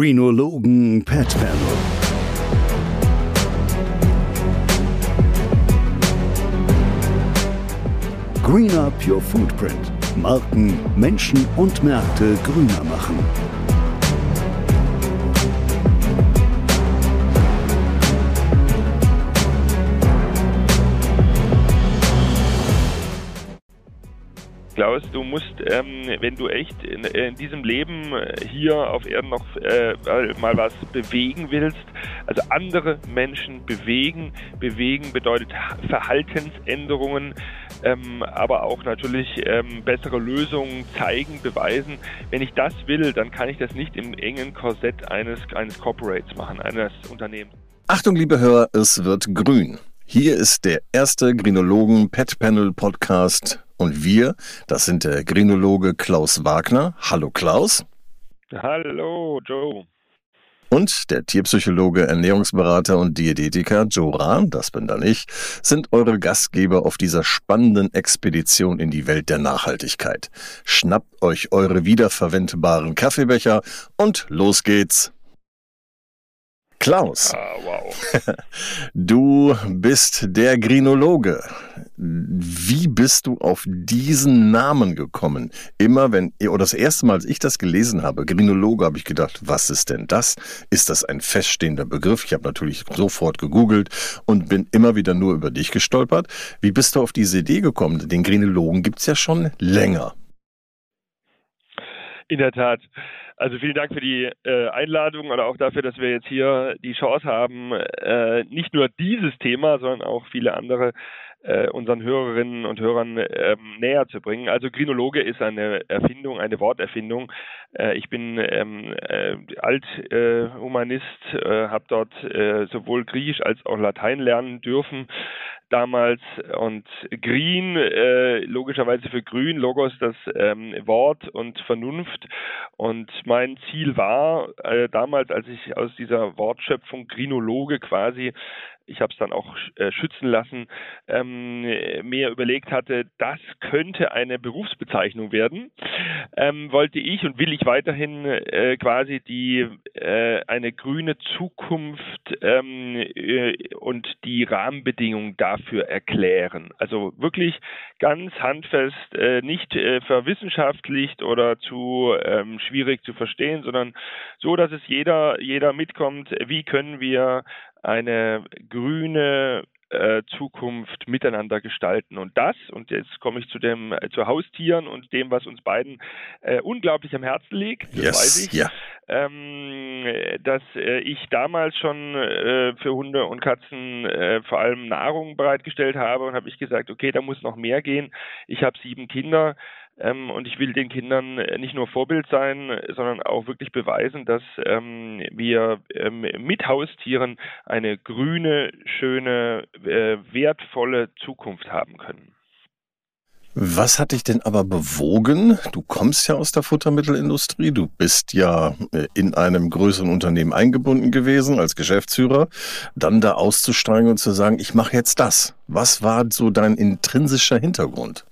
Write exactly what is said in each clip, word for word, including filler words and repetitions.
Greenologen Pet Panel. Green Up Your Footprint. Marken, Menschen und Märkte grüner machen. Klaus, du musst, ähm, wenn du echt in, in diesem Leben hier auf Erden noch äh, mal was bewegen willst, also andere Menschen bewegen. Bewegen bedeutet Verhaltensänderungen, ähm, aber auch natürlich ähm, bessere Lösungen zeigen, beweisen. Wenn ich das will, dann kann ich das nicht im engen Korsett eines, eines Corporates machen, eines Unternehmens. Achtung, liebe Hörer, es wird grün. Hier ist der erste Greenologen Pet Panel Podcast und wir, das sind der Greenologe Klaus Wagner. Hallo Klaus. Hallo Joe. Und der Tierpsychologe, Ernährungsberater und Diätetiker Joe Rahn, das bin dann ich, sind eure Gastgeber auf dieser spannenden Expedition in die Welt der Nachhaltigkeit. Schnappt euch eure wiederverwendbaren Kaffeebecher und los geht's. Klaus, ah, wow. Du bist der Greenologe. Wie bist du auf diesen Namen gekommen? Immer wenn, oder das erste Mal, als ich das gelesen habe, Greenologe, habe ich gedacht, was ist denn das? Ist das ein feststehender Begriff? Ich habe natürlich sofort gegoogelt und bin immer wieder nur über dich gestolpert. Wie bist du auf diese Idee gekommen? Den Greenologen gibt's ja schon länger. In der Tat. Also vielen Dank für die äh, Einladung oder auch dafür, dass wir jetzt hier die Chance haben, äh, nicht nur dieses Thema, sondern auch viele andere äh, unseren Hörerinnen und Hörern ähm, näher zu bringen. Also Greenologe ist eine Erfindung, eine Worterfindung. Äh, ich bin ähm, äh, Althumanist, äh, habe dort äh, sowohl Griechisch als auch Latein lernen dürfen damals, und Green, äh, logischerweise für grün, Logos das ähm, Wort und Vernunft, und mein Ziel war äh, damals, als ich aus dieser Wortschöpfung Greenologe quasi, ich habe es dann auch äh, schützen lassen, ähm, mir überlegt hatte, das könnte eine Berufsbezeichnung werden, ähm, wollte ich und will ich weiterhin äh, quasi die äh, eine grüne Zukunft ähm, äh, und die Rahmenbedingungen dafür erklären. Also wirklich ganz handfest, äh, nicht äh, verwissenschaftlicht oder zu ähm, schwierig zu verstehen, sondern so, dass es jeder jeder mitkommt. Wie können wir eine grüne äh, Zukunft miteinander gestalten? Und das, und jetzt komme ich zu dem, äh, zu Haustieren und dem, was uns beiden äh, unglaublich am Herzen liegt, das Yes, weiß ich, ja. ähm, dass äh, ich damals schon äh, für Hunde und Katzen äh, vor allem Nahrung bereitgestellt habe, und habe ich gesagt, okay, da muss noch mehr gehen. Ich habe sieben Kinder. Ähm, und ich will den Kindern nicht nur Vorbild sein, sondern auch wirklich beweisen, dass ähm, wir ähm, mit Haustieren eine grüne, schöne, äh, wertvolle Zukunft haben können. Was hat dich denn aber bewogen? Du kommst ja aus der Futtermittelindustrie, du bist ja in einem größeren Unternehmen eingebunden gewesen als Geschäftsführer, dann da auszusteigen und zu sagen, ich mache jetzt das. Was war so dein intrinsischer Hintergrund?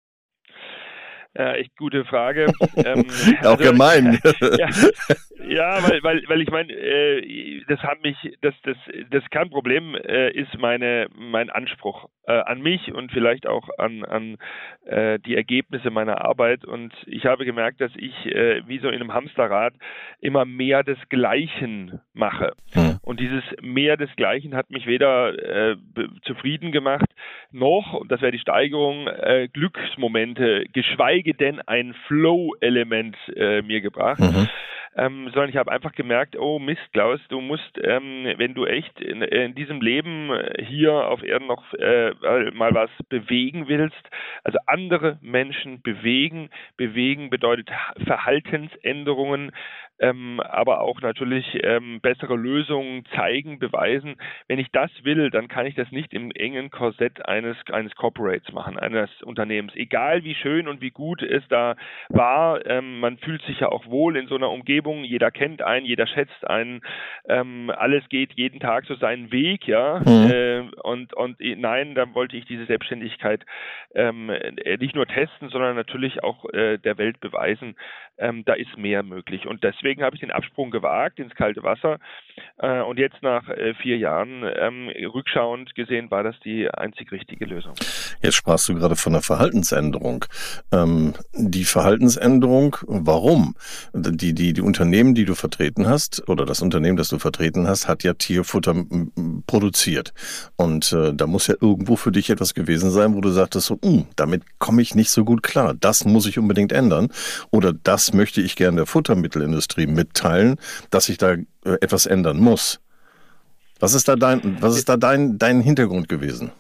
Ja, echt gute Frage. ähm, Auch also, gemein. Ja, ja, weil, weil, weil ich meine, äh, das hat mich, das, das, das Kernproblem äh, ist meine, mein Anspruch äh, an mich und vielleicht auch an, an äh, die Ergebnisse meiner Arbeit. Und ich habe gemerkt, dass ich äh, wie so in einem Hamsterrad immer mehr des Gleichen mache. Hm. Und dieses mehr des Gleichen hat mich weder äh, zufrieden gemacht, noch, und das wäre die Steigerung, äh, Glücksmomente, geschweige denn ein Flow-Element äh, mir gebracht. Mhm. Ähm, sondern ich habe einfach gemerkt, oh Mist, Klaus, du musst, ähm, wenn du echt in, in diesem Leben hier auf Erden noch äh, mal was bewegen willst, also andere Menschen bewegen. Bewegen bedeutet Verhaltensänderungen, ähm, aber auch natürlich ähm, bessere Lösungen zeigen, beweisen. Wenn ich das will, dann kann ich das nicht im engen Korsett eines, eines Corporates machen, eines Unternehmens. Egal wie schön und wie gut es da war, ähm, man fühlt sich ja auch wohl in so einer Umgebung, jeder kennt einen, jeder schätzt einen, ähm, alles geht jeden Tag so seinen Weg, ja, Mhm. äh, und, und nein, da wollte ich diese Selbstständigkeit ähm, nicht nur testen, sondern natürlich auch äh, der Welt beweisen, ähm, da ist mehr möglich. Und deswegen deswegen habe ich den Absprung gewagt ins kalte Wasser. Äh, und jetzt nach äh, vier Jahren ähm, rückschauend gesehen war das die einzig richtige Lösung. Jetzt sprachst du gerade von der Verhaltensänderung. Ähm, die Verhaltensänderung, warum? Die, die, die Unternehmen, die du vertreten hast, oder das Unternehmen, das du vertreten hast, hat ja Tierfutter m- produziert. Und äh, da muss ja irgendwo für dich etwas gewesen sein, wo du sagtest, so, damit komme ich nicht so gut klar. Das muss ich unbedingt ändern. Oder das möchte ich gerne der Futtermittelindustrie mitteilen, dass ich da äh, etwas ändern muss. Was ist da dein, was ist da dein, dein Hintergrund gewesen?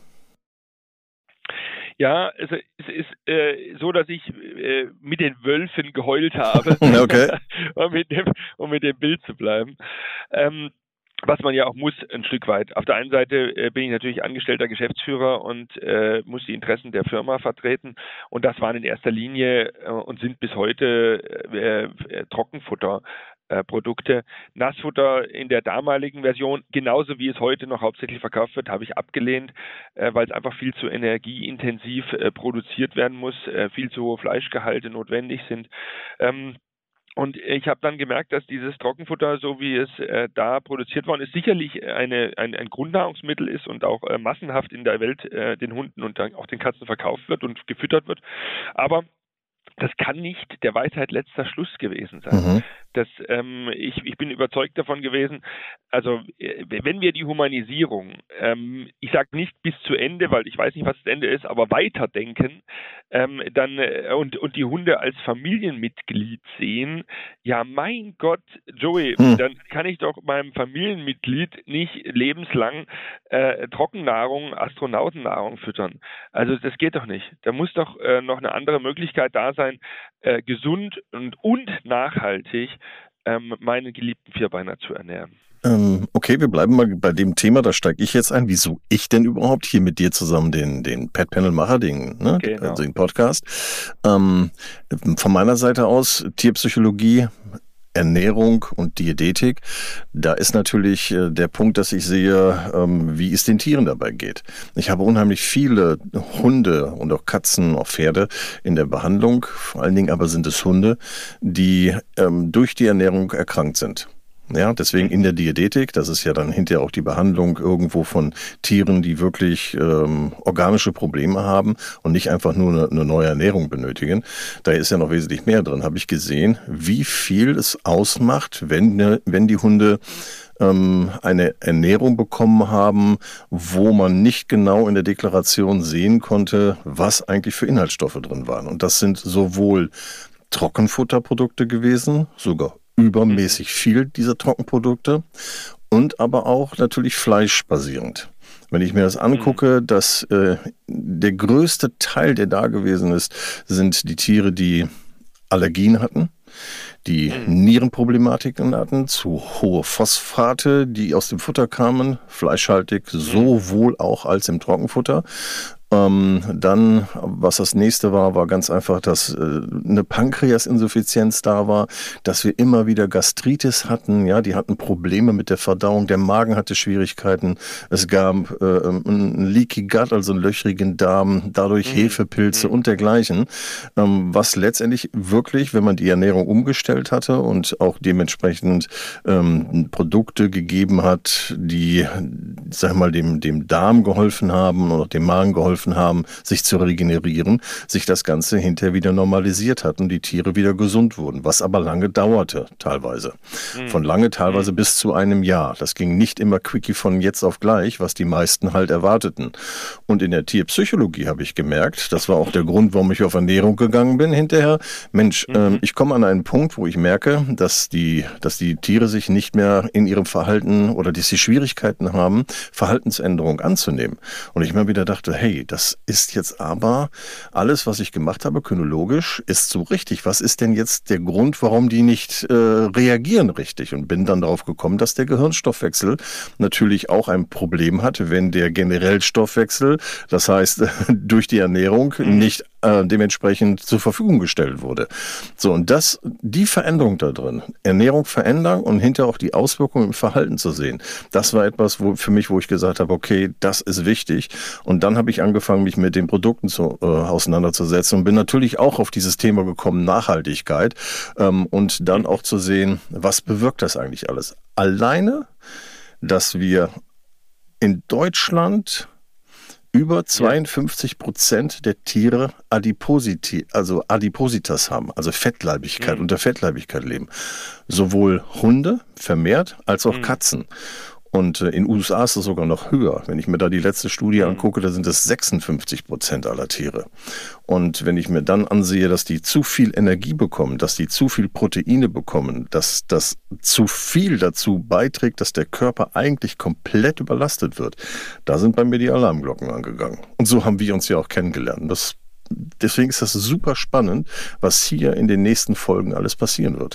Ja, also es ist äh, so, dass ich äh, mit den Wölfen geheult habe, okay. um, mit dem, um mit dem Bild zu bleiben. Ähm, was man ja auch muss, ein Stück weit. Auf der einen Seite äh, bin ich natürlich angestellter Geschäftsführer und äh, muss die Interessen der Firma vertreten. Und das waren in erster Linie äh, und sind bis heute äh, äh, Trockenfutter. Produkte. Nassfutter in der damaligen Version, genauso wie es heute noch hauptsächlich verkauft wird, habe ich abgelehnt, äh, weil es einfach viel zu energieintensiv äh, produziert werden muss, äh, viel zu hohe Fleischgehalte notwendig sind. Ähm, Und ich habe dann gemerkt, dass dieses Trockenfutter, so wie es äh, da produziert worden ist, sicherlich eine, ein, ein Grundnahrungsmittel ist und auch äh, massenhaft in der Welt äh, den Hunden und dann auch den Katzen verkauft wird und gefüttert wird. Aber das kann nicht der Weisheit letzter Schluss gewesen sein. Mhm. Das, ähm, ich, ich bin überzeugt davon gewesen, also äh, wenn wir die Humanisierung, ähm, ich sage nicht bis zu Ende, weil ich weiß nicht, was das Ende ist, aber weiterdenken ähm, dann, äh, und, und die Hunde als Familienmitglied sehen, ja mein Gott, Joey, mhm. dann kann ich doch meinem Familienmitglied nicht lebenslang äh, Trockennahrung, Astronautennahrung füttern. Also das geht doch nicht. Da muss doch äh, noch eine andere Möglichkeit da sein, äh, gesund und, und nachhaltig ähm, meine geliebten Vierbeiner zu ernähren. Ähm, okay, wir bleiben mal bei dem Thema, da steige ich jetzt ein, wieso ich denn überhaupt hier mit dir zusammen den, den Pet Panel mache, den, ne, genau. also den Podcast. Ähm, von meiner Seite aus, Tierpsychologie, Ernährung und Diätetik, da ist natürlich äh, der Punkt, dass ich sehe, ähm, wie es den Tieren dabei geht. Ich habe unheimlich viele Hunde und auch Katzen, auch Pferde in der Behandlung, vor allen Dingen aber sind es Hunde, die ähm, durch die Ernährung erkrankt sind. Ja, deswegen in der Diätetik, das ist ja dann hinterher auch die Behandlung irgendwo von Tieren, die wirklich ähm, organische Probleme haben und nicht einfach nur eine, eine neue Ernährung benötigen. Da ist ja noch wesentlich mehr drin, habe ich gesehen, wie viel es ausmacht, wenn, wenn die Hunde ähm, eine Ernährung bekommen haben, wo man nicht genau in der Deklaration sehen konnte, was eigentlich für Inhaltsstoffe drin waren. Und das sind sowohl Trockenfutterprodukte gewesen, sogar übermäßig viel dieser Trockenprodukte und aber auch natürlich fleischbasierend. Wenn ich mir das angucke, dass äh, der größte Teil, der da gewesen ist, sind die Tiere, die Allergien hatten, die Nierenproblematiken hatten, zu hohe Phosphate, die aus dem Futter kamen, fleischhaltig, sowohl auch als im Trockenfutter. Ähm, dann, was das nächste war, war ganz einfach, dass äh, eine Pankreasinsuffizienz da war, dass wir immer wieder Gastritis hatten, ja, die hatten Probleme mit der Verdauung, der Magen hatte Schwierigkeiten, es gab äh, ein Leaky Gut, also einen löchrigen Darm, dadurch mhm. Hefepilze mhm. und dergleichen, ähm, was letztendlich wirklich, wenn man die Ernährung umgestellt hatte und auch dementsprechend ähm, Produkte gegeben hat, die, sag mal, dem, dem Darm geholfen haben und auch dem Magen geholfen haben, sich zu regenerieren, sich das Ganze hinterher wieder normalisiert hat und die Tiere wieder gesund wurden, was aber lange dauerte, teilweise. Mhm. Von lange teilweise mhm. bis zu einem Jahr. Das ging nicht immer quickie von jetzt auf gleich, was die meisten halt erwarteten. Und in der Tierpsychologie habe ich gemerkt, das war auch der Grund, warum ich auf Ernährung gegangen bin hinterher. Mensch, mhm. ähm, ich komme an einen Punkt, wo ich merke, dass die, dass die Tiere sich nicht mehr in ihrem Verhalten oder dass sie Schwierigkeiten haben, Verhaltensänderung anzunehmen. Und ich mir wieder dachte, hey, das ist jetzt aber alles, was ich gemacht habe, kynologisch, ist so richtig. Was ist denn jetzt der Grund, warum die nicht äh, reagieren richtig? Und bin dann darauf gekommen, dass der Gehirnstoffwechsel natürlich auch ein Problem hat, wenn der generell Stoffwechsel, das heißt durch die Ernährung, mhm. nicht äh, dementsprechend zur Verfügung gestellt wurde. So, und das, die Veränderung da drin, Ernährung verändern und hinterher auch die Auswirkungen im Verhalten zu sehen, das war etwas wo, für mich, wo ich gesagt habe, okay, das ist wichtig. Und dann habe ich angefangen, mich mit den Produkten zu, äh, auseinanderzusetzen und bin natürlich auch auf dieses Thema gekommen, Nachhaltigkeit, ähm, und dann auch zu sehen, was bewirkt das eigentlich alles. Alleine, dass wir in Deutschland über zweiundfünfzig Prozent der Tiere Adiposity, also Adipositas haben, also Fettleibigkeit, mhm. unter Fettleibigkeit leben. Sowohl Hunde vermehrt als auch mhm. Katzen. Und in den U S A ist es sogar noch höher. Wenn ich mir da die letzte Studie angucke, da sind es sechsundfünfzig Prozent aller Tiere. Und wenn ich mir dann ansehe, dass die zu viel Energie bekommen, dass die zu viel Proteine bekommen, dass das zu viel dazu beiträgt, dass der Körper eigentlich komplett überlastet wird, da sind bei mir die Alarmglocken angegangen. Und so haben wir uns ja auch kennengelernt. Das, deswegen ist das super spannend, was hier in den nächsten Folgen alles passieren wird.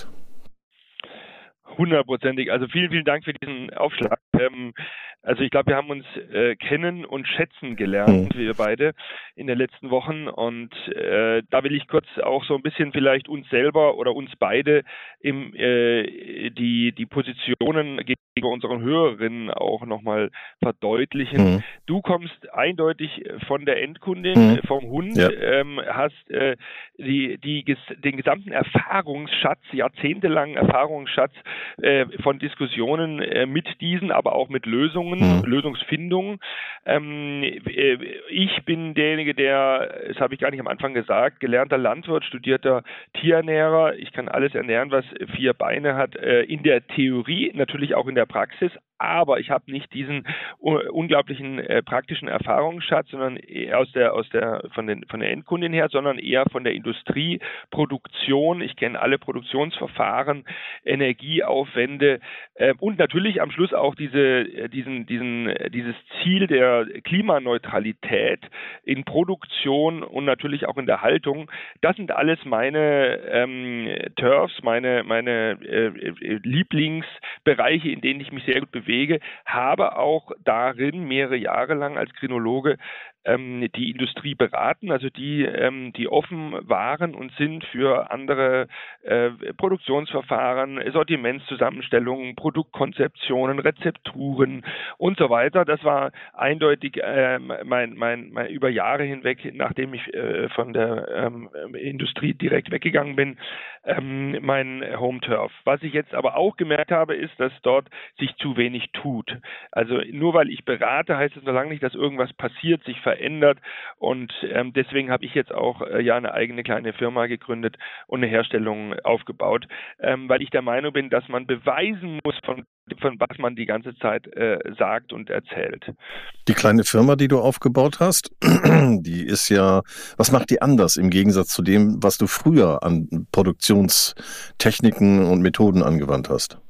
Hundertprozentig. Also vielen, vielen Dank für diesen Aufschlag. Ähm, also ich glaube, wir haben uns äh, kennen und schätzen gelernt, mhm. wir beide in den letzten Wochen. Und äh, da will ich kurz auch so ein bisschen vielleicht uns selber oder uns beide im, äh, die, die Positionen gegenüber unseren Hörerinnen auch nochmal verdeutlichen. Mhm. Du kommst eindeutig von der Endkundin, mhm. vom Hund, ja. ähm, hast äh, die, die, den gesamten Erfahrungsschatz, jahrzehntelangen Erfahrungsschatz äh, von Diskussionen äh, mit diesen, aber auch mit Lösungen, mhm. Lösungsfindungen. Ähm, äh, ich bin derjenige, der, das habe ich gar nicht am Anfang gesagt, gelernter Landwirt, studierter Tierernährer. Ich kann alles ernähren, was vier Beine hat, äh, in der Theorie, natürlich auch in der Praxis, aber ich habe nicht diesen uh, unglaublichen äh, praktischen Erfahrungsschatz, sondern aus der, aus der, von den, von der Endkundin her, sondern eher von der Industrie, Produktion. Ich kenne alle Produktionsverfahren, Energieaufwände äh, und natürlich am Schluss auch diese, diesen, diesen, dieses Ziel der Klimaneutralität in Produktion und natürlich auch in der Haltung. Das sind alles meine ähm, Turfs, meine, meine äh, Lieblingsbereiche, in denen ich mich sehr gut bewege, habe auch darin mehrere Jahre lang als Grinologe ähm, die Industrie beraten, also die, ähm, die offen waren und sind für andere äh, Produktionsverfahren, Sortimentszusammenstellungen, Produktkonzeptionen, Rezepturen und so weiter. Das war eindeutig äh, mein, mein, mein über Jahre hinweg, nachdem ich äh, von der ähm, Industrie direkt weggegangen bin, ähm, mein Home Turf. Was ich jetzt aber auch gemerkt habe, ist, dass dort sich zu wenig tut. Also nur weil ich berate, heißt es noch lange nicht, dass irgendwas passiert, sich verändert, und ähm, deswegen habe ich jetzt auch äh, ja eine eigene kleine Firma gegründet und eine Herstellung aufgebaut, ähm, weil ich der Meinung bin, dass man beweisen muss, von, von was man die ganze Zeit äh, sagt und erzählt. Die kleine Firma, die du aufgebaut hast, die ist ja, was macht die anders im Gegensatz zu dem, was du früher an Produktionstechniken und Methoden angewandt hast?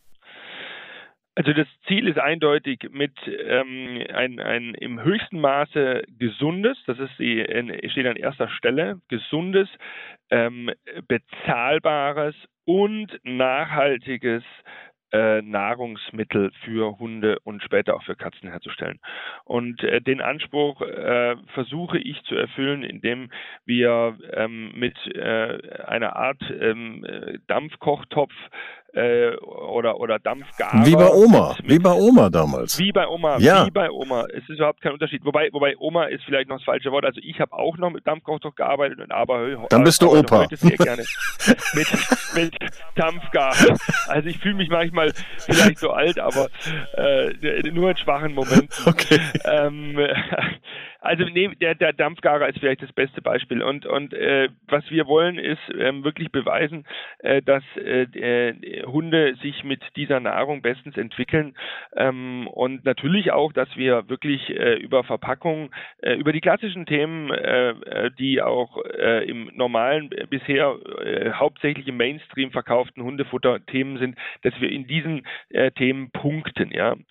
Also das Ziel ist eindeutig mit ähm, ein, ein im höchsten Maße gesundes, das ist die, steht an erster Stelle, gesundes, ähm, bezahlbares und nachhaltiges äh, Nahrungsmittel für Hunde und später auch für Katzen herzustellen. Und äh, den Anspruch äh, versuche ich zu erfüllen, indem wir ähm, mit äh, einer Art ähm, Dampfkochtopf Äh, oder, oder Dampfgarer. Wie bei Oma, mit, wie bei Oma damals. Wie bei Oma, ja. wie bei Oma. Es ist überhaupt kein Unterschied. Wobei, wobei Oma ist vielleicht noch das falsche Wort. Also ich habe auch noch mit Dampfkochtopf gearbeitet, aber dann bist du Opa. Heute sehr gerne mit, mit Dampfgarer. Also ich fühle mich manchmal vielleicht so alt, aber äh, nur in schwachen Momenten. Okay. Ähm, Also nee, der, der Dampfgarer ist vielleicht das beste Beispiel. Und, und äh, was wir wollen, ist ähm, wirklich beweisen, äh, dass äh, äh, Hunde sich mit dieser Nahrung bestens entwickeln. Ähm, und natürlich auch, dass wir wirklich äh, über Verpackung, äh, über die klassischen Themen, äh, die auch äh, im normalen, äh, bisher äh, hauptsächlich im Mainstream verkauften Hundefutter Themen sind, dass wir in diesen äh, Themen punkten. Ja.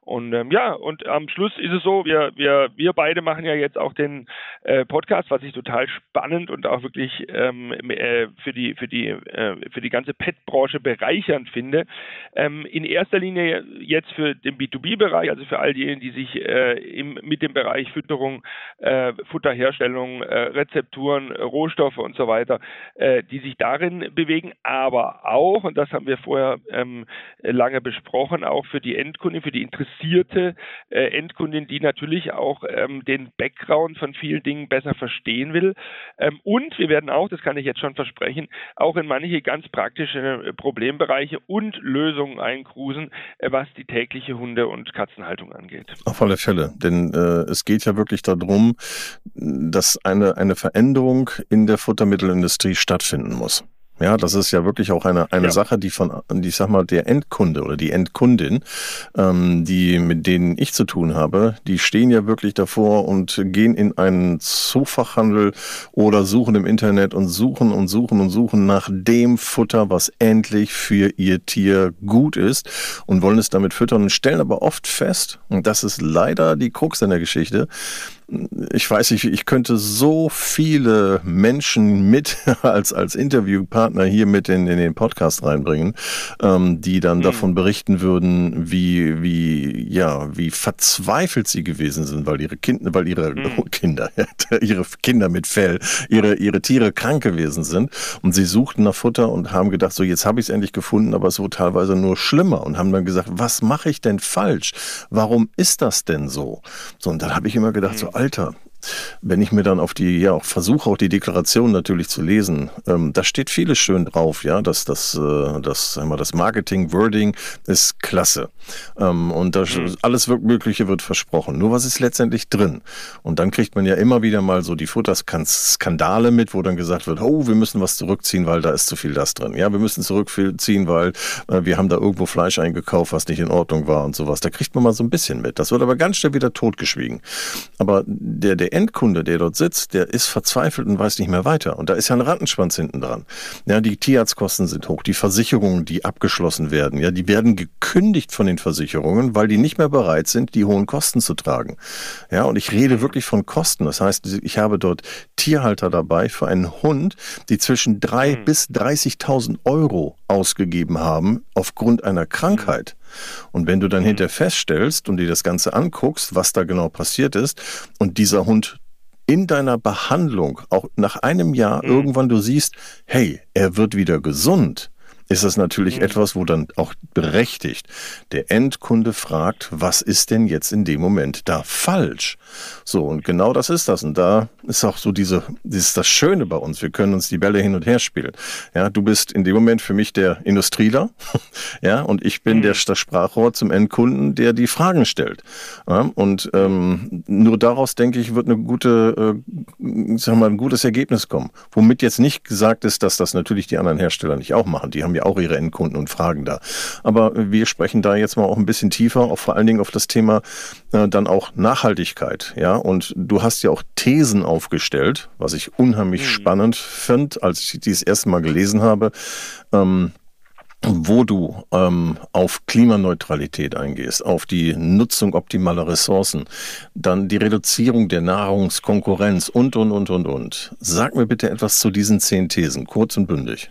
Und ähm, ja, und am Schluss ist es so, wir, wir, wir beide machen ja jetzt auch den äh, Podcast, was ich total spannend und auch wirklich ähm, äh, für die, für die, äh, für die ganze Pet-Branche bereichernd finde. Ähm, in erster Linie jetzt für den B zwei B-Bereich, also für all diejenigen, die sich äh, im, mit dem Bereich Fütterung, äh, Futterherstellung, äh, Rezepturen, Rohstoffe und so weiter, äh, die sich darin bewegen, aber auch, und das haben wir vorher ähm, lange besprochen, auch für die Endkundin, für die interessierte äh, Endkundin, die natürlich auch ähm, den Background von vielen Dingen besser verstehen will. Ähm, und wir werden auch, das kann ich jetzt schon versprechen, auch in manche ganz praktische Problembereiche und Lösungen einkrusen, äh, was die tägliche Hunde- und Katzenhaltung angeht. Auf alle Fälle, denn äh, es geht ja wirklich darum, dass eine, eine Veränderung in der Futtermittelindustrie stattfinden muss. Ja, das ist ja wirklich auch eine eine ja. Sache, die von, die, ich sag mal, der Endkunde oder die Endkundin, ähm, die mit denen ich zu tun habe, die stehen ja wirklich davor und gehen in einen Zoofachhandel oder suchen im Internet und suchen und suchen und suchen nach dem Futter, was endlich für ihr Tier gut ist und wollen es damit füttern und stellen aber oft fest, und das ist leider die Krux in der Geschichte, ich weiß nicht, ich könnte so viele Menschen mit als als Interviewpartner hier mit in, in den Podcast reinbringen, ähm, die dann mhm. davon berichten würden, wie wie ja wie verzweifelt sie gewesen sind, weil ihre Kinder, weil ihre mhm. Kinder, ihre Kinder mit Fell, ihre ihre Tiere krank gewesen sind und sie suchten nach Futter und haben gedacht, so jetzt habe ich es endlich gefunden, aber es wurde teilweise nur schlimmer und haben dann gesagt, was mache ich denn falsch? Warum ist das denn so? So und dann habe ich immer gedacht, so Alter, wenn ich mir dann auf die, ja, auch versuche, auch die Deklaration natürlich zu lesen, ähm, da steht vieles schön drauf, ja, dass das, äh, das, sagen wir, das Marketing-Wording ist klasse. Ähm, und das, mhm. alles Mögliche wird versprochen. Nur was ist letztendlich drin? Und dann kriegt man ja immer wieder mal so die Futterskandale mit, wo dann gesagt wird, oh, wir müssen was zurückziehen, weil da ist zu viel das drin. Ja, wir müssen zurückziehen, weil äh, wir haben da irgendwo Fleisch eingekauft, was nicht in Ordnung war und sowas. Da kriegt man mal so ein bisschen mit. Das wird aber ganz schnell wieder totgeschwiegen. Aber der, der Endkunde, der dort sitzt, der ist verzweifelt und weiß nicht mehr weiter. Und da ist ja ein Rattenschwanz hinten dran. Ja, die Tierarztkosten sind hoch, die Versicherungen, die abgeschlossen werden, ja, die werden gekündigt von den Versicherungen, weil die nicht mehr bereit sind, die hohen Kosten zu tragen. Ja, und ich rede wirklich von Kosten. Das heißt, ich habe dort Tierhalter dabei für einen Hund, die zwischen drei mhm. bis dreißigtausend Euro ausgegeben haben aufgrund einer Krankheit. Und wenn du dann hinterher feststellst und dir das Ganze anguckst, was da genau passiert ist und dieser Hund in deiner Behandlung, auch nach einem Jahr mhm. irgendwann du siehst, hey, er wird wieder gesund, ist das natürlich mhm. etwas, wo dann auch berechtigt der Endkunde fragt, was ist denn jetzt in dem Moment da falsch? So, und genau das ist das. Und da ist auch so diese, das ist das Schöne bei uns. Wir können uns die Bälle hin und her spielen. Ja, du bist in dem Moment für mich der Industrieler, ja, und ich bin mhm. der, das Sprachrohr zum Endkunden, der die Fragen stellt. Ja, und ähm, nur daraus, denke ich, wird eine gute, äh, sagen wir mal, ein gutes Ergebnis kommen. Womit jetzt nicht gesagt ist, dass das natürlich die anderen Hersteller nicht auch machen. Die haben ja auch ihre Endkunden und Fragen da. Aber wir sprechen da jetzt mal auch ein bisschen tiefer, auch vor allen Dingen auf das Thema äh, dann auch Nachhaltigkeit. Ja, und du hast ja auch Thesen aufgestellt, was ich unheimlich mhm. spannend fand, als ich die das erste Mal gelesen habe, ähm, wo du ähm, auf Klimaneutralität eingehst, auf die Nutzung optimaler Ressourcen, dann die Reduzierung der Nahrungskonkurrenz und, und, und, und, und. Sag mir bitte etwas zu diesen zehn Thesen, kurz und bündig.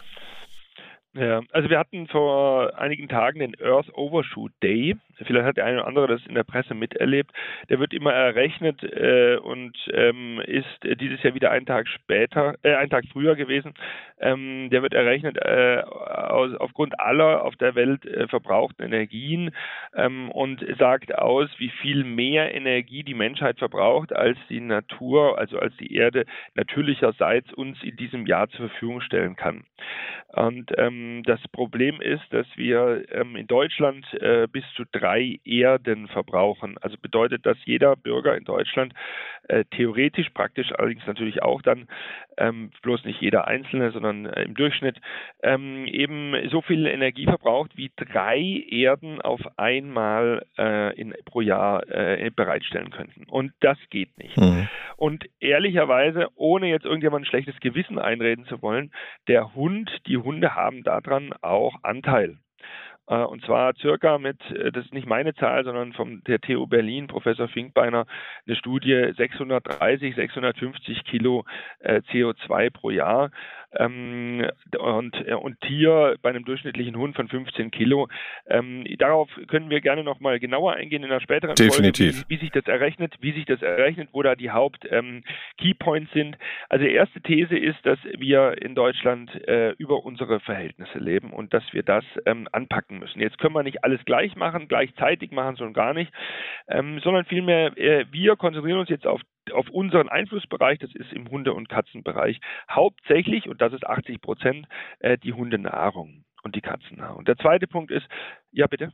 Ja, also wir hatten vor einigen Tagen den Earth Overshoot Day. Vielleicht hat der eine oder andere das in der Presse miterlebt. Der wird immer errechnet äh, und ähm, ist dieses Jahr wieder einen Tag später, äh, einen Tag früher gewesen. Ähm, der wird errechnet äh, aus, aufgrund aller auf der Welt äh, verbrauchten Energien ähm, und sagt aus, wie viel mehr Energie die Menschheit verbraucht, als die Natur, also als die Erde natürlicherseits uns in diesem Jahr zur Verfügung stellen kann. Und ähm, das Problem ist, dass wir ähm, in Deutschland äh, bis zu drei Erden verbrauchen. Also bedeutet, dass jeder Bürger in Deutschland äh, theoretisch, praktisch allerdings natürlich auch dann, ähm, bloß nicht jeder Einzelne, sondern äh, im Durchschnitt, ähm, eben so viel Energie verbraucht, wie drei Erden auf einmal äh, in, pro Jahr äh, bereitstellen könnten. Und das geht nicht. Mhm. Und ehrlicherweise, ohne jetzt irgendjemand ein schlechtes Gewissen einreden zu wollen, der Hund, die Hunde haben daran auch Anteil. Und zwar circa mit, das ist nicht meine Zahl, sondern von der T U Berlin, Professor Finkbeiner, eine Studie sechshundertdreißig, sechshundertfünfzig Kilo C O zwei pro Jahr. Und, und Tier bei einem durchschnittlichen Hund von fünfzehn Kilo. Darauf können wir gerne noch mal genauer eingehen in einer späteren Definitiv. Folge, wie, wie sich das errechnet, wie sich das errechnet, wo da die Haupt-Keypoints ähm, sind. Also die erste These ist, dass wir in Deutschland äh, über unsere Verhältnisse leben und dass wir das ähm, anpacken müssen. Jetzt können wir nicht alles gleich machen, gleichzeitig machen, sondern gar nicht, ähm, sondern vielmehr äh, wir konzentrieren uns jetzt auf auf unseren Einflussbereich, das ist im Hunde- und Katzenbereich, hauptsächlich, und das ist achtzig Prozent, äh, die Hundenahrung und die Katzennahrung. Der zweite Punkt ist, ja bitte?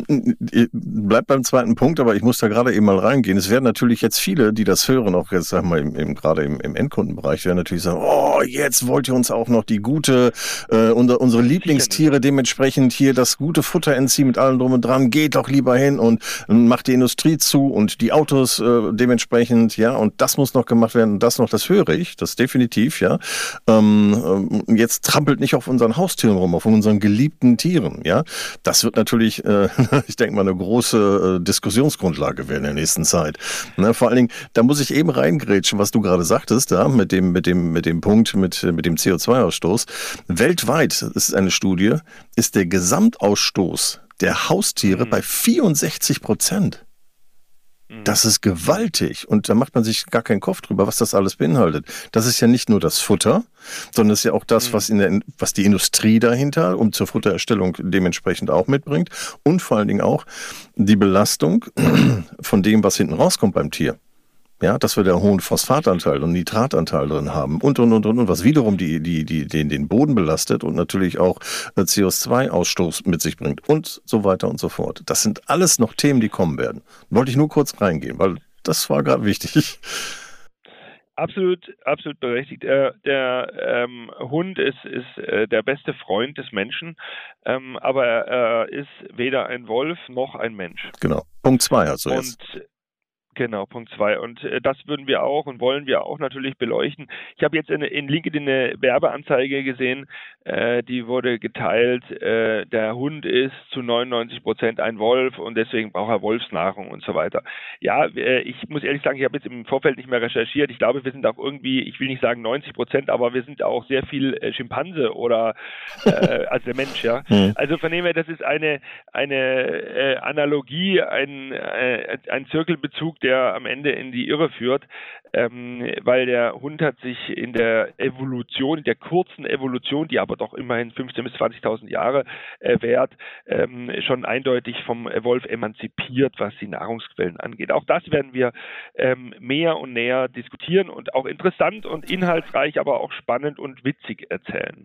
Bleibt beim zweiten Punkt, aber ich muss da gerade eben mal reingehen. Es werden natürlich jetzt viele, die das hören, auch jetzt sagen wir im, im, gerade im, im Endkundenbereich, werden natürlich sagen, oh, jetzt wollt ihr uns auch noch die gute, äh, unser, unsere Lieblingstiere dementsprechend hier das gute Futter entziehen mit allem drum und dran, geht doch lieber hin und macht die Industrie zu und die Autos äh, dementsprechend, ja, und das muss noch gemacht werden und das noch, das höre ich, das definitiv, ja. Ähm, jetzt trampelt nicht auf unseren Haustieren rum, auf unseren geliebten Tieren, ja. Das wird natürlich, äh, ich denke mal, eine große äh, Diskussionsgrundlage werden in der nächsten Zeit. Ne, vor allen Dingen, da muss ich eben reingrätschen, was du gerade sagtest, da, mit dem, mit dem, mit dem Punkt, mit, mit dem C O zwei Ausstoß. Weltweit, das ist eine Studie, ist der Gesamtausstoß der Haustiere mhm. bei vierundsechzig Prozent. Das ist gewaltig und da macht man sich gar keinen Kopf drüber, was das alles beinhaltet. Das ist ja nicht nur das Futter, sondern es ist ja auch das, was, in der, was die Industrie dahinter und zur Futtererstellung dementsprechend auch mitbringt und vor allen Dingen auch die Belastung von dem, was hinten rauskommt beim Tier. Ja, dass wir da hohen Phosphatanteil und Nitratanteil drin haben und, und, und, und, und was wiederum die, die, die, den, den Boden belastet und natürlich auch C O zwei Ausstoß mit sich bringt und so weiter und so fort. Das sind alles noch Themen, die kommen werden. Wollte ich nur kurz reingehen, weil das war gerade wichtig. Absolut, absolut berechtigt. Der, der ähm, Hund ist, ist äh, der beste Freund des Menschen, ähm, aber er äh, ist weder ein Wolf noch ein Mensch. Genau. Punkt zwei also und jetzt. Genau, Punkt zwei. Und äh, das würden wir auch und wollen wir auch natürlich beleuchten. Ich habe jetzt in, in LinkedIn eine Werbeanzeige gesehen, äh, die wurde geteilt, äh, der Hund ist zu neunundneunzig Prozent ein Wolf und deswegen braucht er Wolfsnahrung und so weiter. Ja, äh, ich muss ehrlich sagen, ich habe jetzt im Vorfeld nicht mehr recherchiert. Ich glaube, wir sind auch irgendwie, ich will nicht sagen neunzig Prozent, aber wir sind auch sehr viel äh, Schimpanse oder äh, als der Mensch, ja. Mhm. Also von dem her, das ist eine, eine äh, Analogie, ein, äh, ein Zirkelbezug, der am Ende in die Irre führt, ähm, weil der Hund hat sich in der Evolution, in der kurzen Evolution, die aber doch immerhin fünfzehntausend bis zwanzigtausend Jahre äh, währt, ähm, schon eindeutig vom Wolf emanzipiert, was die Nahrungsquellen angeht. Auch das werden wir ähm, mehr und näher diskutieren und auch interessant und inhaltsreich, aber auch spannend und witzig erzählen.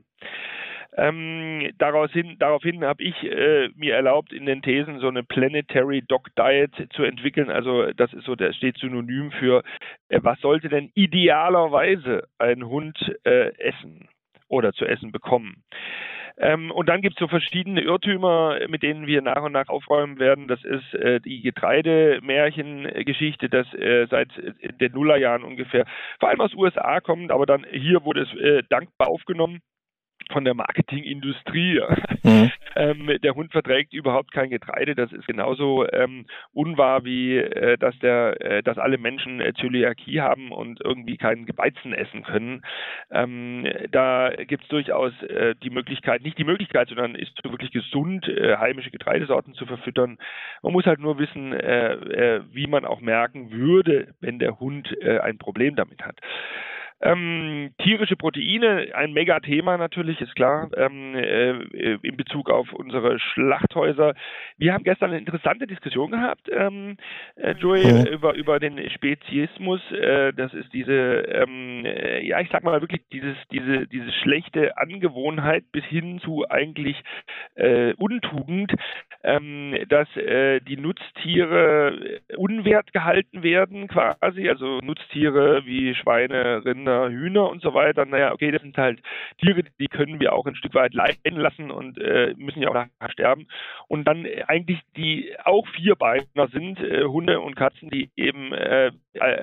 Ähm, daraus hin, daraufhin habe ich äh, mir erlaubt, in den Thesen so eine Planetary Dog Diet zu entwickeln. Also das ist so, das steht synonym für, äh, was sollte denn idealerweise ein Hund äh, essen oder zu essen bekommen. Ähm, und dann gibt es so verschiedene Irrtümer, mit denen wir nach und nach aufräumen werden. Das ist äh, die Getreidemärchengeschichte, das äh, seit den Nullerjahren ungefähr, vor allem aus U S A kommt, aber dann hier wurde es äh, dankbar aufgenommen von der Marketingindustrie. Mhm. ähm, der Hund verträgt überhaupt kein Getreide. Das ist genauso ähm, unwahr wie, äh, dass der, äh, dass alle Menschen äh, Zöliakie haben und irgendwie keinen Weizen essen können. Ähm, da gibt es durchaus äh, die Möglichkeit, nicht die Möglichkeit, sondern ist wirklich gesund, äh, heimische Getreidesorten zu verfüttern. Man muss halt nur wissen, äh, äh, wie man auch merken würde, wenn der Hund äh, ein Problem damit hat. Ähm, tierische Proteine, ein Megathema natürlich, ist klar, ähm, äh, in Bezug auf unsere Schlachthäuser. Wir haben gestern eine interessante Diskussion gehabt, ähm, äh, Joey, ja. über, über den Speziismus. Äh, das ist diese, ähm, äh, ja, ich sag mal wirklich dieses, diese, diese schlechte Angewohnheit bis hin zu eigentlich äh, Untugend, ähm, dass äh, die Nutztiere unwert gehalten werden quasi, also Nutztiere wie Schweine, Rinder, Hühner und so weiter, naja, okay, das sind halt Tiere, die können wir auch ein Stück weit leiden lassen und äh, müssen ja auch nachher sterben. Und dann äh, eigentlich die auch Vierbeiner sind, äh, Hunde und Katzen, die eben äh,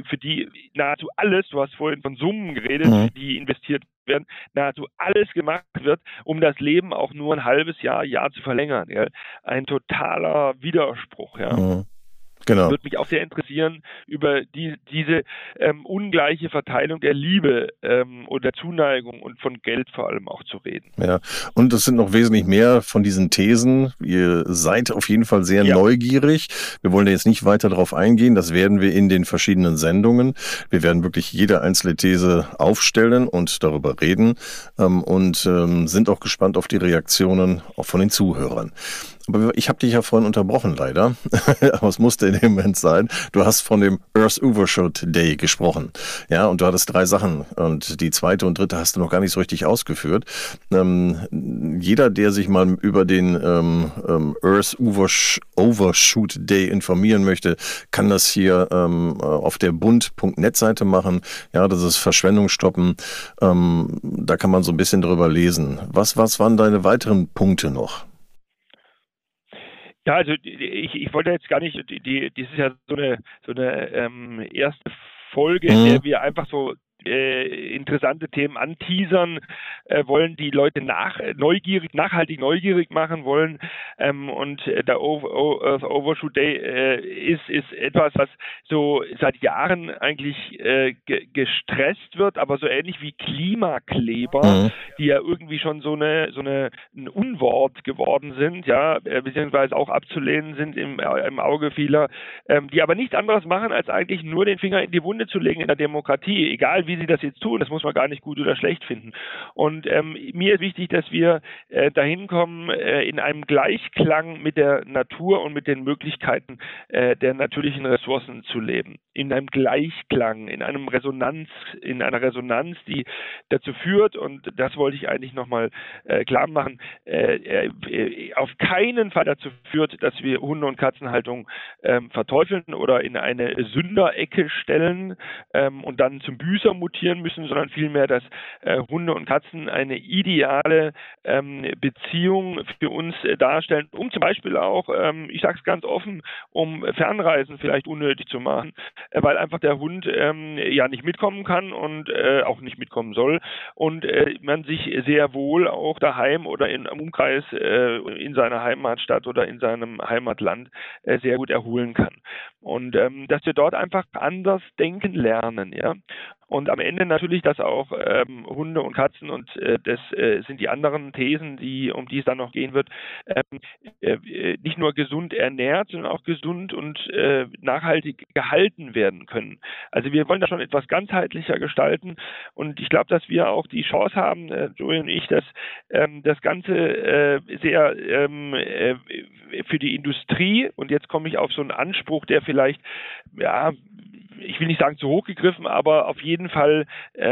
für die nahezu alles, du hast vorhin von Summen geredet, Mhm. die investiert werden, nahezu alles gemacht wird, um das Leben auch nur ein halbes Jahr, Jahr zu verlängern. Ja. Ein totaler Widerspruch. Ja. Mhm. Genau. Würde mich auch sehr interessieren, über die, diese ähm, ungleiche Verteilung der Liebe ähm, und der Zuneigung und von Geld vor allem auch zu reden. Ja, und es sind noch wesentlich mehr von diesen Thesen. Ihr seid auf jeden Fall sehr Ja. neugierig. Wir wollen da jetzt nicht weiter darauf eingehen. Das werden wir in den verschiedenen Sendungen. Wir werden wirklich jede einzelne These aufstellen und darüber reden ähm, und ähm, sind auch gespannt auf die Reaktionen auch von den Zuhörern. Aber ich habe dich ja vorhin unterbrochen, leider. Aber es musste in dem Moment sein. Du hast von dem Earth Overshoot Day gesprochen. Ja, und du hattest drei Sachen. Und die zweite und dritte hast du noch gar nicht so richtig ausgeführt. Ähm, jeder, der sich mal über den ähm, ähm, Earth Oversh- Overshoot Day informieren möchte, kann das hier ähm, auf der bund Punkt net Seite machen. Ja, das ist Verschwendung stoppen. Ähm, da kann man so ein bisschen drüber lesen. Was, was waren deine weiteren Punkte noch? Ja, also ich, ich wollte jetzt gar nicht, die, die, das ist ja so eine, so eine ähm, erste Folge, in Mhm. der wir einfach so äh, interessante Themen anteasern äh, wollen, die Leute nach, neugierig, nachhaltig neugierig machen wollen. Ähm, und äh, der Over, Over, Overshoot Day äh, ist, ist etwas, was so seit Jahren eigentlich äh, ge- gestresst wird, aber so ähnlich wie Klimakleber, Mhm. die ja irgendwie schon so eine so eine ein Unwort geworden sind, ja, äh, beziehungsweise auch abzulehnen sind im, äh, im Auge vieler, ähm, die aber nichts anderes machen, als eigentlich nur den Finger in die Wunde zu legen in der Demokratie, egal wie sie das jetzt tun, das muss man gar nicht gut oder schlecht finden. Und ähm, mir ist wichtig, dass wir äh, dahin kommen, äh, in einem Gleichklang mit der Natur und mit den Möglichkeiten äh, der natürlichen Ressourcen zu leben. In einem Gleichklang, in einem Resonanz, in einer Resonanz, die dazu führt, und das wollte ich eigentlich nochmal äh, klar machen, äh, äh, auf keinen Fall dazu führt, dass wir Hunde- und Katzenhaltung ähm, verteufeln oder in eine Sünderecke stellen ähm, und dann zum Büßer mutieren müssen, sondern vielmehr, dass äh, Hunde und Katzen eine ideale ähm, Beziehung für uns äh, darstellen, um zum Beispiel auch, ähm, ich sage es ganz offen, um Fernreisen vielleicht unnötig zu machen, äh, weil einfach der Hund ähm, ja nicht mitkommen kann und äh, auch nicht mitkommen soll und äh, man sich sehr wohl auch daheim oder in, im Umkreis äh, in seiner Heimatstadt oder in seinem Heimatland äh, sehr gut erholen kann. Und ähm, dass wir dort einfach anders denken lernen, ja. Und am Ende natürlich, dass auch ähm, Hunde und Katzen, und äh, das äh, sind die anderen Thesen, die, um die es dann noch gehen wird, ähm, äh, nicht nur gesund ernährt, sondern auch gesund und äh, nachhaltig gehalten werden können. Also wir wollen das schon etwas ganzheitlicher gestalten, und ich glaube, dass wir auch die Chance haben, äh, Joey und ich, dass ähm, das Ganze äh, sehr ähm, äh, für die Industrie, und jetzt komme ich auf so einen Anspruch, der vielleicht, ja, ich will nicht sagen zu hoch gegriffen, aber auf jeden Fall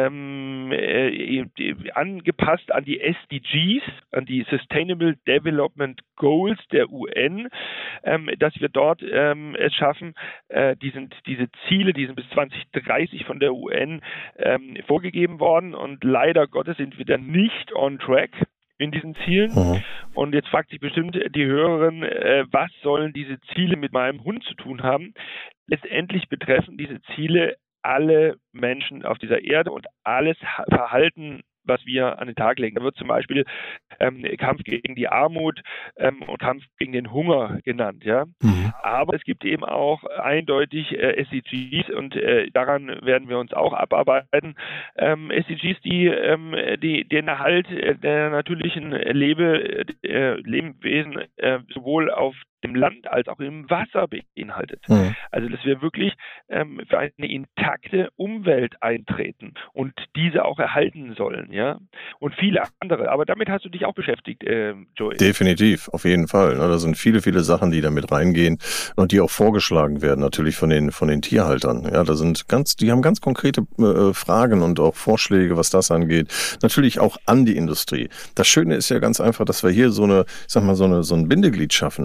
ähm, äh, angepasst an die S D Gs, an die Sustainable Development Goals der U N, ähm, dass wir dort ähm, es schaffen, äh, die sind, diese Ziele, die sind bis zwanzig dreißig von der U N ähm, vorgegeben worden, und leider Gottes sind wir dann nicht on track in diesen Zielen. Mhm. Und jetzt fragt sich bestimmt die Hörerin, äh, was sollen diese Ziele mit meinem Hund zu tun haben? Letztendlich betreffen diese Ziele alle Menschen auf dieser Erde und alles Verhalten, was wir an den Tag legen. Da wird zum Beispiel ähm, Kampf gegen die Armut ähm, und Kampf gegen den Hunger genannt. Ja? Mhm. Aber es gibt eben auch eindeutig äh, S D Gs, und äh, daran werden wir uns auch abarbeiten. Ähm, S D Gs, die, ähm, die den Erhalt der natürlichen Lebe, äh, Lebewesen äh, sowohl auf dem Land als auch im Wasser beinhaltet. Mhm. Also dass wir wirklich ähm, für eine intakte Umwelt eintreten und diese auch erhalten sollen, ja. Und viele andere. Aber damit hast du dich auch beschäftigt, äh, Joey. Definitiv, auf jeden Fall. Da sind viele, viele Sachen, die da mit reingehen und die auch vorgeschlagen werden, natürlich von den von den Tierhaltern. Ja, da sind ganz, die haben ganz konkrete äh, Fragen und auch Vorschläge, was das angeht. Natürlich auch an die Industrie. Das Schöne ist ja ganz einfach, dass wir hier so eine, ich sag mal, so eine so ein Bindeglied schaffen, ne? Wo dann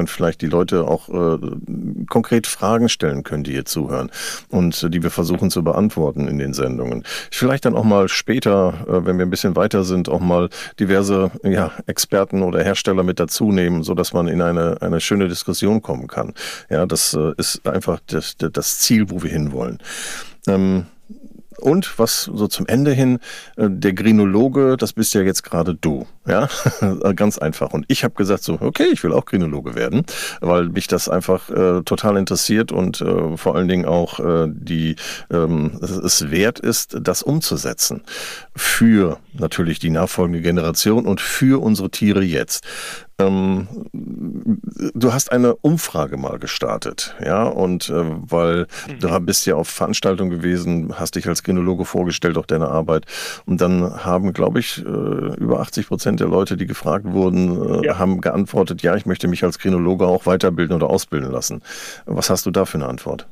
dann vielleicht die Leute auch äh, konkret Fragen stellen können, die hier zuhören und äh, die wir versuchen zu beantworten in den Sendungen. Vielleicht dann auch mal später, äh, wenn wir ein bisschen weiter sind, auch mal diverse ja, Experten oder Hersteller mit dazu nehmen, so dass man in eine, eine schöne Diskussion kommen kann. Ja, das äh, ist einfach das, das Ziel, wo wir hinwollen. Ähm, Und was so zum Ende hin, der Grinologe, das bist ja jetzt gerade du, ja, ganz einfach. Und ich habe gesagt so, okay, ich will auch Grinologe werden, weil mich das einfach äh, total interessiert und äh, vor allen Dingen auch äh, die ähm, es wert ist, das umzusetzen für natürlich die nachfolgende Generation und für unsere Tiere jetzt. Ähm, du hast eine Umfrage mal gestartet, ja, und äh, weil mhm. du bist ja auf Veranstaltungen gewesen, hast dich als Grinologe vorgestellt, auch deine Arbeit, und dann haben, glaube ich, äh, über achtzig Prozent der Leute, die gefragt wurden, äh, ja. haben geantwortet, ja, ich möchte mich als Grinologe auch weiterbilden oder ausbilden lassen. Was hast du da für eine Antwort?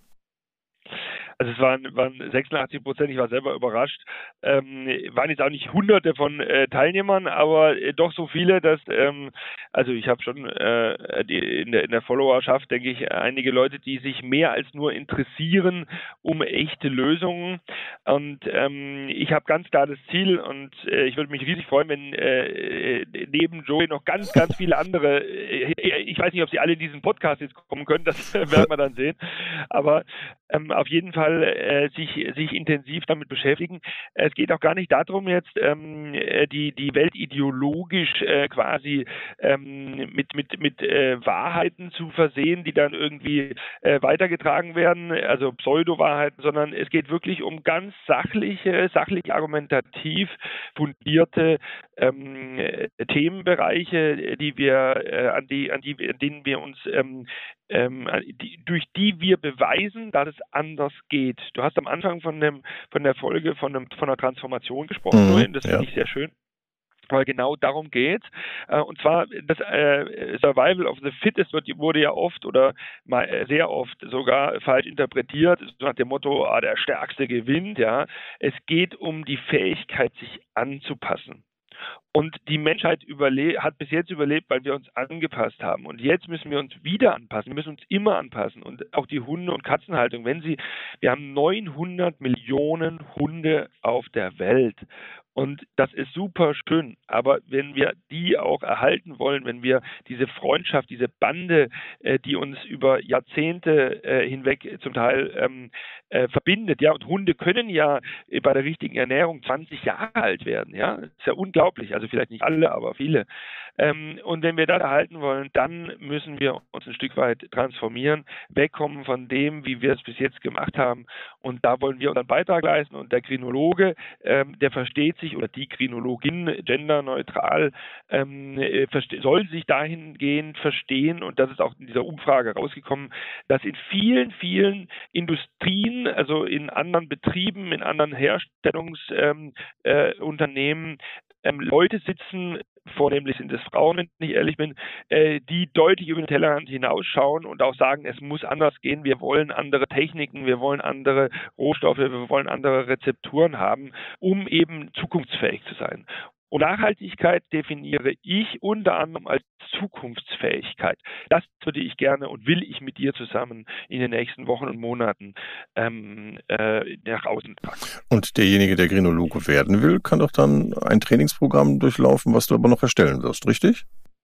Also es waren, waren sechsundachtzig Prozent, ich war selber überrascht. Ähm, waren jetzt auch nicht hunderte von äh, Teilnehmern, aber äh, doch so viele, dass, ähm, also ich habe schon äh, die, in, der, in der Followerschaft, denke ich, einige Leute, die sich mehr als nur interessieren um echte Lösungen. Und ähm, ich habe ganz klar das Ziel und äh, ich würde mich riesig freuen, wenn äh, neben Joey noch ganz, ganz viele andere, äh, ich weiß nicht, ob sie alle in diesen Podcast jetzt kommen können, das werden wir dann sehen, aber ähm, auf jeden Fall Äh, sich, sich intensiv damit beschäftigen. Es geht auch gar nicht darum, jetzt ähm, die, die Welt ideologisch äh, quasi ähm, mit, mit, mit äh, Wahrheiten zu versehen, die dann irgendwie äh, weitergetragen werden, also Pseudo-Wahrheiten, sondern es geht wirklich um ganz sachliche, sachlich argumentativ fundierte ähm, Themenbereiche, die wir, äh, an, die, an, die, an denen wir uns ähm, ähm, die, durch die wir beweisen, dass es anders geht. Du hast am Anfang von dem, von der Folge von, einem, von einer Transformation gesprochen, mhm, das finde ja. ich sehr schön. Weil genau darum geht. Und zwar das äh, Survival of the Fittest wird, wurde ja oft oder mal sehr oft sogar falsch interpretiert, so nach dem Motto, ah, der Stärkste gewinnt. Ja, es geht um die Fähigkeit, sich anzupassen. Und die Menschheit überle- hat bis jetzt überlebt, weil wir uns angepasst haben. Und jetzt müssen wir uns wieder anpassen. Wir müssen uns immer anpassen. Und auch die Hunde- und Katzenhaltung. Wenn Sie, wir haben neunhundert Millionen Hunde auf der Welt. Und das ist super schön. Aber wenn wir die auch erhalten wollen, wenn wir diese Freundschaft, diese Bande, äh, die uns über Jahrzehnte äh, hinweg zum Teil ähm, äh, verbindet, ja, und Hunde können ja äh, bei der richtigen Ernährung zwanzig Jahre alt werden, ja, das ist ja unglaublich, also vielleicht nicht alle, aber viele. Ähm, und wenn wir das erhalten wollen, dann müssen wir uns ein Stück weit transformieren, wegkommen von dem, wie wir es bis jetzt gemacht haben, und da wollen wir unseren Beitrag leisten, und der Grinologe, ähm, der versteht sich, oder die Grinologin, genderneutral, ähm, äh, verste- soll sich dahingehend verstehen, und das ist auch in dieser Umfrage rausgekommen, dass in vielen, vielen Industrien, also in anderen Betrieben, in anderen Herstellungsunternehmen, äh, Unternehmen, ähm, Leute sitzen, vornehmlich sind es Frauen, wenn ich ehrlich bin, äh, die deutlich über den Tellerrand hinausschauen und auch sagen, es muss anders gehen, wir wollen andere Techniken, wir wollen andere Rohstoffe, wir wollen andere Rezepturen haben, um eben zukunftsfähig zu sein. Und Nachhaltigkeit definiere ich unter anderem als Zukunftsfähigkeit. Das würde ich gerne und will ich mit dir zusammen in den nächsten Wochen und Monaten ähm, äh, nach außen tragen. Und derjenige, der Grinologe werden will, kann doch dann ein Trainingsprogramm durchlaufen, was du aber noch erstellen wirst, richtig?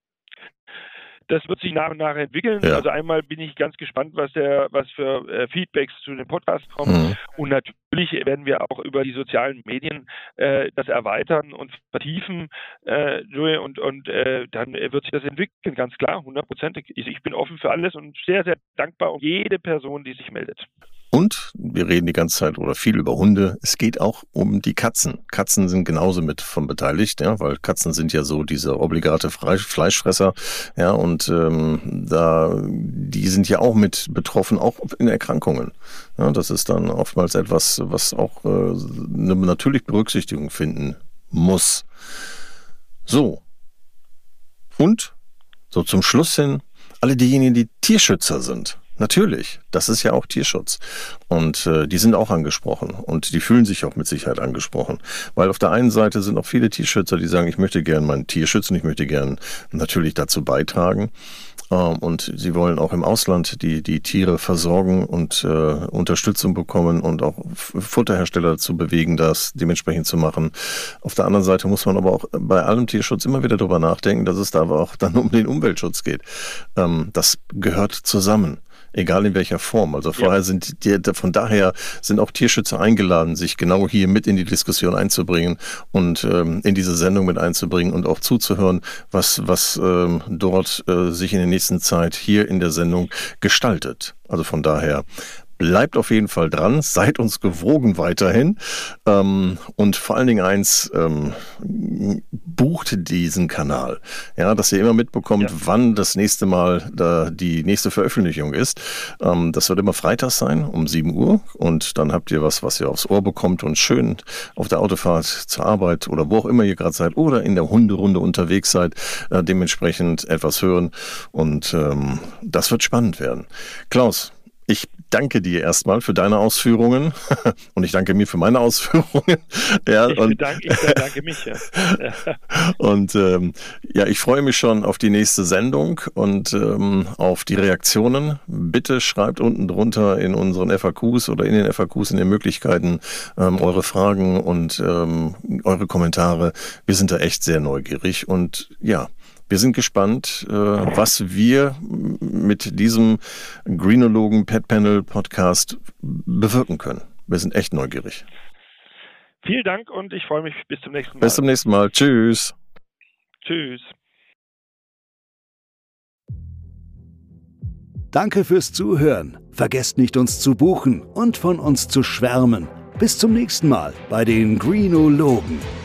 Das wird sich nach und nach entwickeln. Ja. Also einmal bin ich ganz gespannt, was der, was für äh, Feedbacks zu dem Podcast kommen. Mhm. Und natürlich werden wir auch über die sozialen Medien äh, das erweitern und vertiefen, äh, und, und äh, dann wird sich das entwickeln, ganz klar, hundertprozentig. Ich, ich bin offen für alles und sehr, sehr dankbar um jede Person, die sich meldet. Und wir reden die ganze Zeit oder viel über Hunde. Es geht auch um die Katzen. Katzen sind genauso mit von beteiligt, ja, weil Katzen sind ja so diese obligate Fleischfresser, ja, und ähm, da die sind ja auch mit betroffen, auch in Erkrankungen. Ja, das ist dann oftmals etwas, was auch äh, eine natürlich Berücksichtigung finden muss. So. Und so zum Schluss hin, alle diejenigen, die Tierschützer sind. Natürlich, das ist ja auch Tierschutz. Und äh, die sind auch angesprochen und die fühlen sich auch mit Sicherheit angesprochen. Weil auf der einen Seite sind auch viele Tierschützer, die sagen, ich möchte gerne mein Tier schützen, ich möchte gerne natürlich dazu beitragen. Ähm, und sie wollen auch im Ausland die, die Tiere versorgen und äh, Unterstützung bekommen und auch Futterhersteller dazu bewegen, das dementsprechend zu machen. Auf der anderen Seite muss man aber auch bei allem Tierschutz immer wieder darüber nachdenken, dass es da aber auch dann um den Umweltschutz geht. Ähm, das gehört zusammen. Egal in welcher Form. Also vorher ja. sind die, von daher sind auch Tierschützer eingeladen, sich genau hier mit in die Diskussion einzubringen und ähm, in diese Sendung mit einzubringen und auch zuzuhören, was, was ähm, dort äh, sich in der nächsten Zeit hier in der Sendung gestaltet. Also von daher bleibt auf jeden Fall dran, seid uns gewogen weiterhin ähm, und vor allen Dingen eins, ähm, bucht diesen Kanal, ja, dass ihr immer mitbekommt, ja. wann das nächste Mal da die nächste Veröffentlichung ist. Ähm, das wird immer freitags sein, um sieben Uhr und dann habt ihr was, was ihr aufs Ohr bekommt und schön auf der Autofahrt zur Arbeit oder wo auch immer ihr gerade seid oder in der Hunderunde unterwegs seid, äh, dementsprechend etwas hören und ähm, das wird spannend werden. Klaus, ich danke dir erstmal für deine Ausführungen und ich danke mir für meine Ausführungen. Ja, ich, und, bedanke, ich bedanke mich. Ja. und ähm, ja, ich freue mich schon auf die nächste Sendung und ähm, auf die Reaktionen. Bitte schreibt unten drunter in unseren F A Qs oder in den F A Qs in den Möglichkeiten ähm, eure Fragen und ähm, eure Kommentare. Wir sind da echt sehr neugierig und ja, wir sind gespannt, was wir mit diesem Greenologen Pet Panel Podcast bewirken können. Wir sind echt neugierig. Vielen Dank und ich freue mich bis zum nächsten Mal. Bis zum nächsten Mal. Tschüss. Tschüss. Danke fürs Zuhören. Vergesst nicht, uns zu buchen und von uns zu schwärmen. Bis zum nächsten Mal bei den Greenologen.